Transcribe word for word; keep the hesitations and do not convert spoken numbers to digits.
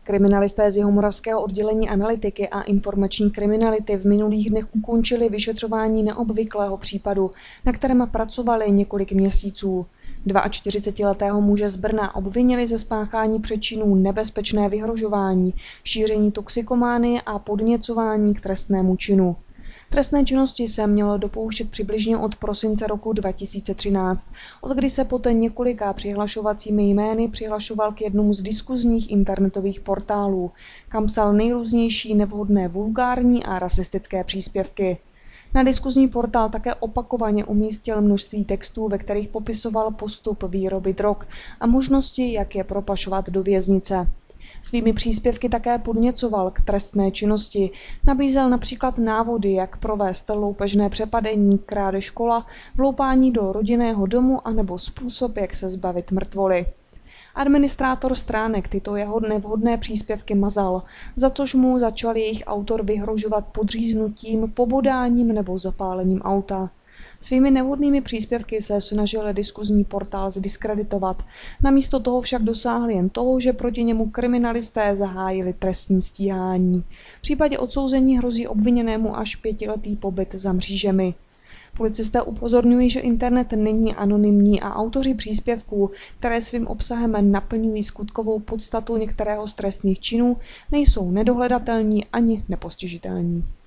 Kriminalisté z jihomoravského oddělení analytiky a informační kriminality v minulých dnech ukončili vyšetřování neobvyklého případu, na kterém pracovali několik měsíců. čtyřicetiletého muže z Brna obvinili ze spáchání přečinů nebezpečné vyhrožování, šíření toxikománie a podněcování k trestnému činu. Trestné činnosti se mělo dopouštět přibližně od prosince roku dva tisíce třináct, od kdy se poté několika přihlašovacími jmény přihlašoval k jednomu z diskuzních internetových portálů, kam psal nejrůznější nevhodné vulgární a rasistické příspěvky. Na diskuzní portál také opakovaně umístil množství textů, ve kterých popisoval postup výroby drog a možnosti, jak je propašovat do věznice. Svými příspěvky také podněcoval k trestné činnosti, nabízel například návody, jak provést loupežné přepadení, krádež kola, vloupání do rodinného domu anebo způsob, jak se zbavit mrtvoly. Administrátor stránek tyto jeho nevhodné příspěvky mazal, za což mu začal jejich autor vyhrožovat podříznutím, pobodáním nebo zapálením auta. Svými nevhodnými příspěvky se snažil diskuzní portál zdiskreditovat. Namísto toho však dosáhli jen toho, že proti němu kriminalisté zahájili trestní stíhání. V případě odsouzení hrozí obviněnému až pětiletý pobyt za mřížemi. Policisté upozorňují, že internet není anonymní a autoři příspěvků, které svým obsahem naplňují skutkovou podstatu některého z trestných činů, nejsou nedohledatelní ani nepostižitelní.